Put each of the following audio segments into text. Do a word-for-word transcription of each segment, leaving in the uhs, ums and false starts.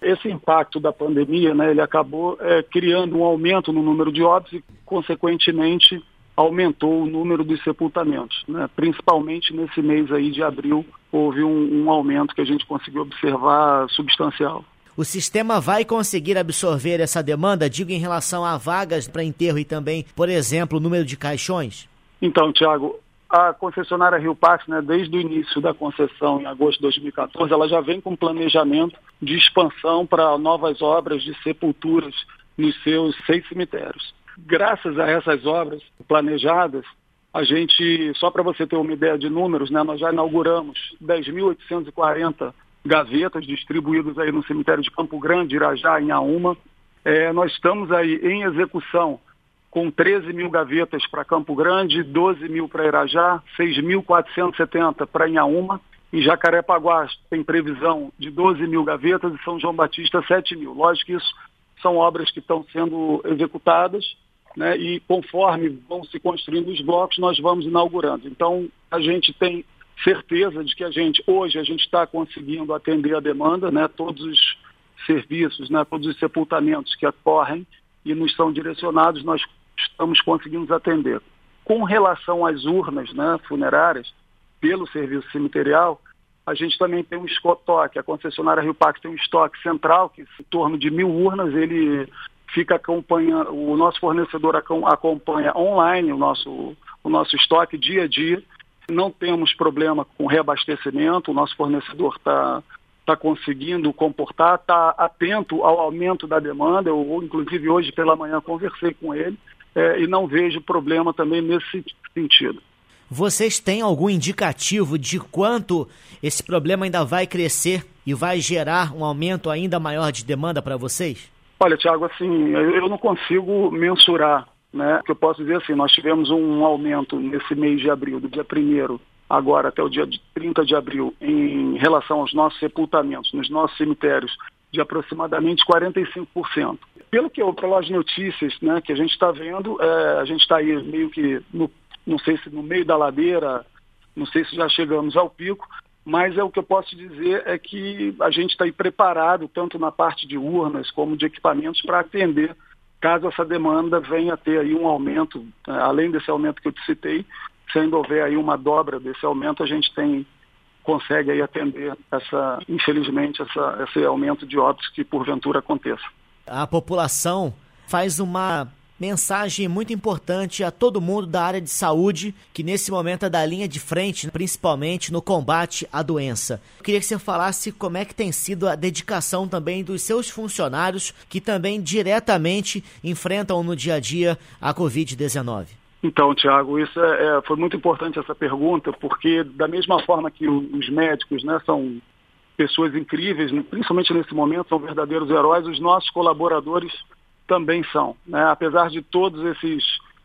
esse impacto da pandemia, né, ele acabou é, criando um aumento no número de óbitos e, consequentemente, aumentou o número dos sepultamentos, né? Principalmente nesse mês aí de abril, houve um, um aumento que a gente conseguiu observar substancial. O sistema vai conseguir absorver essa demanda, digo em relação a vagas para enterro e também, por exemplo, o número de caixões? Então, Tiago, a concessionária Rio Pax, né, desde o início da concessão, em agosto de dois mil e quatorze, ela já vem com planejamento de expansão para novas obras de sepulturas nos seus seis cemitérios. Graças a essas obras planejadas, a gente, só para você ter uma ideia de números, né, nós já inauguramos dez mil oitocentas e quarenta gavetas distribuídas aí no cemitério de Campo Grande, Irajá, em Auma. É, nós estamos aí em execução com treze mil gavetas para Campo Grande, doze mil para Irajá, seis mil quatrocentos e setenta para Inhaúma. Em Jacarepaguá tem previsão de doze mil gavetas e São João Batista sete mil. Lógico que isso são obras que estão sendo executadas, né, e conforme vão se construindo os blocos, nós vamos inaugurando. Então, a gente tem certeza de que a gente, hoje, a gente está conseguindo atender a demanda, né, todos os serviços, né, todos os sepultamentos que ocorrem e nos são direcionados, nós estamos conseguindo atender. Com relação às urnas, né, funerárias, pelo serviço cemiterial, a gente também tem um estoque, a concessionária Rio Pax tem um estoque central, que em torno de mil urnas, ele fica acompanhando, o nosso fornecedor acompanha online o nosso, o nosso estoque dia a dia. Não temos problema com reabastecimento, o nosso fornecedor está tá conseguindo comportar, está atento ao aumento da demanda. Eu, inclusive, hoje pela manhã conversei com ele é, e não vejo problema também nesse sentido. Vocês têm algum indicativo de quanto esse problema ainda vai crescer e vai gerar um aumento ainda maior de demanda para vocês? Olha, Tiago, assim, eu não consigo mensurar, né? O que eu posso dizer assim, nós tivemos um aumento nesse mês de abril, do dia primeiro agora até o dia trinta de abril, em relação aos nossos sepultamentos, nos nossos cemitérios, de aproximadamente quarenta e cinco por cento. Pelo que eu, pelas notícias, né, que a gente está vendo, é, a gente está aí meio que, no, não sei se no meio da ladeira, não sei se já chegamos ao pico, mas é o que eu posso dizer é que a gente está aí preparado, tanto na parte de urnas como de equipamentos, para atender caso essa demanda venha a ter aí um aumento, além desse aumento que eu te citei. Se ainda houver aí uma dobra desse aumento, a gente tem, consegue aí atender, essa, infelizmente, essa, esse aumento de óbitos que porventura aconteça. A população faz uma mensagem muito importante a todo mundo da área de saúde, que nesse momento é da linha de frente, principalmente no combate à doença. Eu queria que você falasse como é que tem sido a dedicação também dos seus funcionários, que também diretamente enfrentam no dia a dia a covid dezenove. Então, Tiago, isso é, é, foi muito importante essa pergunta, porque da mesma forma que os médicos, né, são pessoas incríveis, principalmente nesse momento, são verdadeiros heróis, os nossos colaboradores também são, né? Apesar de todos esses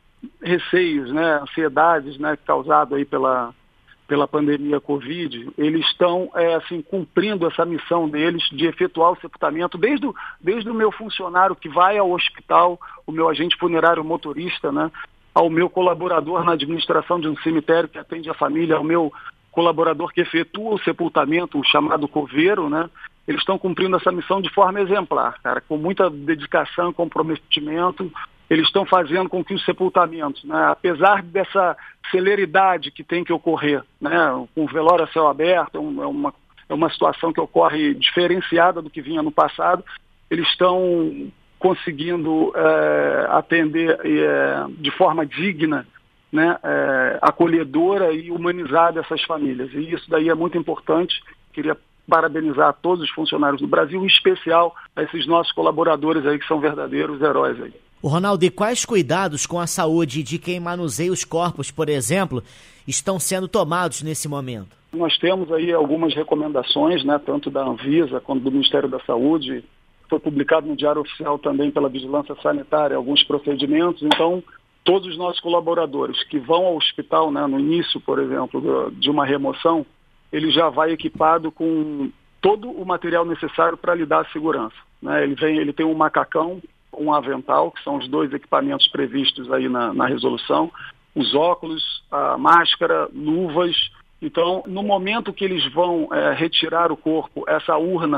receios, né, ansiedades, né, causados aí pela, pela pandemia Covid, eles estão é, assim, cumprindo essa missão deles de efetuar o sepultamento, desde o, desde o meu funcionário que vai ao hospital, o meu agente funerário motorista, né, ao meu colaborador na administração de um cemitério que atende a família, ao meu colaborador que efetua o sepultamento, o chamado coveiro, né? Eles estão cumprindo essa missão de forma exemplar, cara, com muita dedicação e comprometimento. Eles estão fazendo com que os sepultamentos, né, apesar dessa celeridade que tem que ocorrer, né, com o velório a céu aberto, é uma, é uma situação que ocorre diferenciada do que vinha no passado, eles estão conseguindo é, atender é, de forma digna, né, é, acolhedora e humanizada essas famílias. E isso daí é muito importante. Queria parabenizar todos os funcionários do Brasil, em especial a esses nossos colaboradores aí que são verdadeiros heróis aí. O Ronaldo, e quais cuidados com a saúde de quem manuseia os corpos, por exemplo, estão sendo tomados nesse momento? Nós temos aí algumas recomendações, né, tanto da Anvisa quanto do Ministério da Saúde. Foi publicado no Diário Oficial também pela Vigilância Sanitária alguns procedimentos. Então, todos os nossos colaboradores que vão ao hospital, né, no início, por exemplo, de uma remoção, ele já vai equipado com todo o material necessário para lhe dar segurança, né? Ele, vem, ele tem um macacão, um avental, que são os dois equipamentos previstos aí na, na resolução, os óculos, a máscara, luvas. Então, no momento que eles vão é, retirar o corpo, essa urna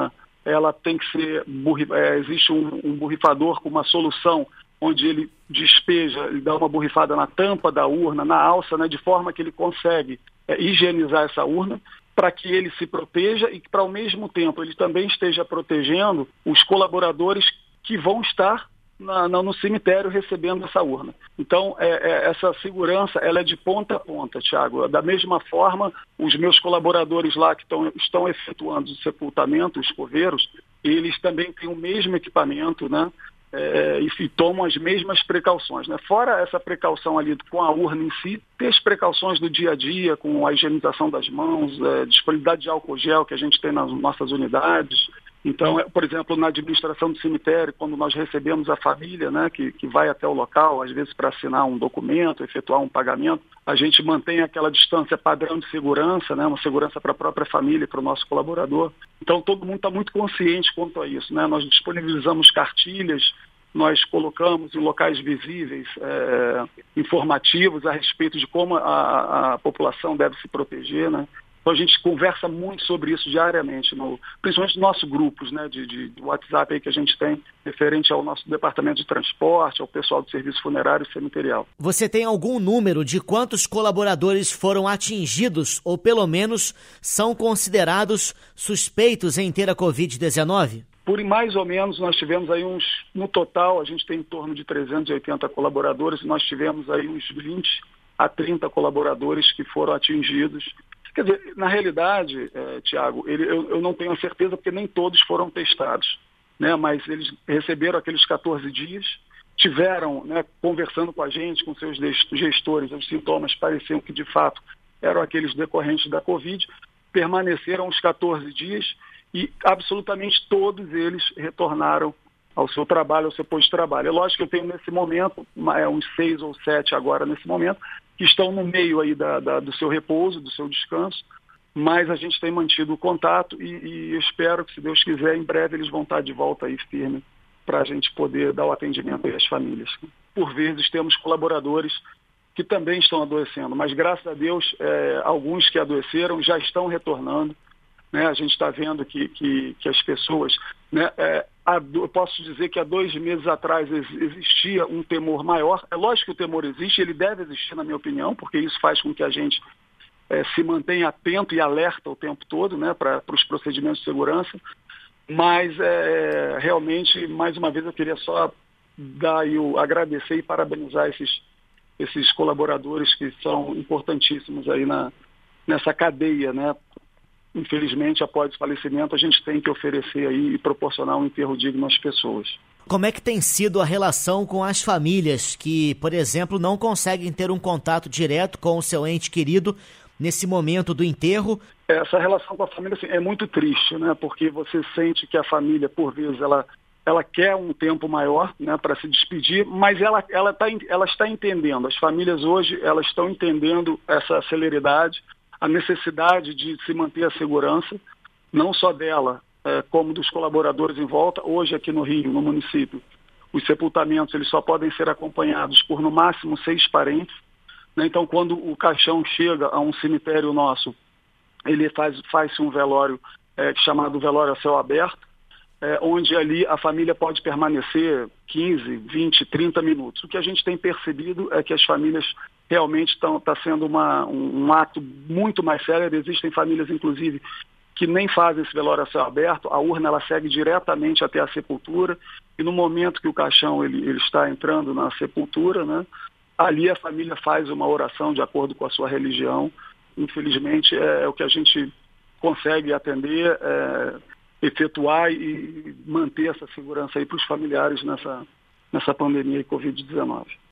ela tem que ser, é, existe um, um borrifador com uma solução onde ele despeja, ele dá uma borrifada na tampa da urna, na alça, né, de forma que ele consegue é, higienizar essa urna, para que ele se proteja e que, para ao mesmo tempo, ele também esteja protegendo os colaboradores que vão estar na, na, no cemitério recebendo essa urna. Então, é, é, essa segurança ela é de ponta a ponta, Tiago. Da mesma forma, os meus colaboradores lá que tão, estão efetuando o sepultamento, os coveiros, eles também têm o mesmo equipamento, né? É, e, e tomam as mesmas precauções, né? Fora essa precaução ali com a urna em si, ter as precauções do dia a dia, com a higienização das mãos, é, disponibilidade de álcool gel que a gente tem nas nossas unidades. Então, é, por exemplo, na administração do cemitério, quando nós recebemos a família, né, que, que vai até o local, às vezes para assinar um documento, efetuar um pagamento, a gente mantém aquela distância padrão de segurança, né, uma segurança para a própria família e para o nosso colaborador. Então, todo mundo está muito consciente quanto a isso, né? Nós disponibilizamos cartilhas, nós colocamos em locais visíveis é, informativos a respeito de como a, a população deve se proteger, né? Então a gente conversa muito sobre isso diariamente, no, principalmente nos nossos grupos, né, de, de, de WhatsApp aí que a gente tem, referente ao nosso departamento de transporte, ao pessoal do serviço funerário e cemiterial. Você tem algum número de quantos colaboradores foram atingidos ou pelo menos são considerados suspeitos em ter a covid dezenove? Por mais ou menos nós tivemos aí uns, no total a gente tem em torno de trezentos e oitenta colaboradores e nós tivemos aí uns vinte a trinta colaboradores que foram atingidos. Quer dizer, na realidade, eh, Tiago, eu, eu não tenho a certeza porque nem todos foram testados, né? Mas eles receberam aqueles catorze dias, tiveram, né, conversando com a gente, com seus gestores, os sintomas pareciam que de fato eram aqueles decorrentes da Covid, permaneceram os catorze dias e absolutamente todos eles retornaram ao seu trabalho, ao seu posto de trabalho. É lógico que eu tenho nesse momento, uns seis ou sete agora nesse momento, que estão no meio aí da, da, do seu repouso, do seu descanso, mas a gente tem mantido o contato e, e espero que, se Deus quiser, em breve eles vão estar de volta aí firme para a gente poder dar o atendimento aí às famílias. Por vezes temos colaboradores que também estão adoecendo, mas graças a Deus, é, alguns que adoeceram já estão retornando, né? A gente está vendo que, que, que as pessoas, né, é, há, eu posso dizer que há dois meses atrás existia um temor maior. É lógico que o temor existe, ele deve existir, na minha opinião, porque isso faz com que a gente é, se mantenha atento e alerta o tempo todo, né, para os procedimentos de segurança. Mas é, realmente, mais uma vez, eu queria só dar e o, agradecer e parabenizar esses, esses colaboradores que são importantíssimos aí na, nessa cadeia, né? Infelizmente, após o falecimento, a gente tem que oferecer aí e proporcionar um enterro digno às pessoas. Como é que tem sido a relação com as famílias que, por exemplo, não conseguem ter um contato direto com o seu ente querido nesse momento do enterro? Essa relação com a família, assim, é muito triste, né? Porque você sente que a família, por vezes, ela, ela quer um tempo maior, né, para se despedir, mas ela, ela, tá, ela está entendendo. As famílias hoje, elas estão entendendo essa celeridade, a necessidade de se manter a segurança, não só dela, é, como dos colaboradores em volta. Hoje, aqui no Rio, no município, os sepultamentos eles só podem ser acompanhados por, no máximo, seis parentes, né? Então, quando o caixão chega a um cemitério nosso, ele faz, faz um velório é, chamado velório a céu aberto, é, onde ali a família pode permanecer quinze, vinte, trinta minutos. O que a gente tem percebido é que as famílias realmente estão tá sendo uma, um, um ato muito mais sério. Existem famílias, inclusive, que nem fazem esse velório a céu aberto. A urna ela segue diretamente até a sepultura e no momento que o caixão ele, ele está entrando na sepultura, né, ali a família faz uma oração de acordo com a sua religião. Infelizmente, é, é o que a gente consegue atender, é, efetuar e manter essa segurança aí para os familiares nessa, nessa pandemia de covid dezenove.